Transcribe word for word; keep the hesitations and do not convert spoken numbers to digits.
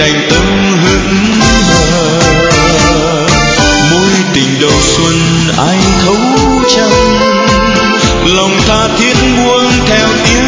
cành tâm hững hờ. Mối tình đầu xuân ai thấu chẳng, lòng tha thiết buông theo tiếng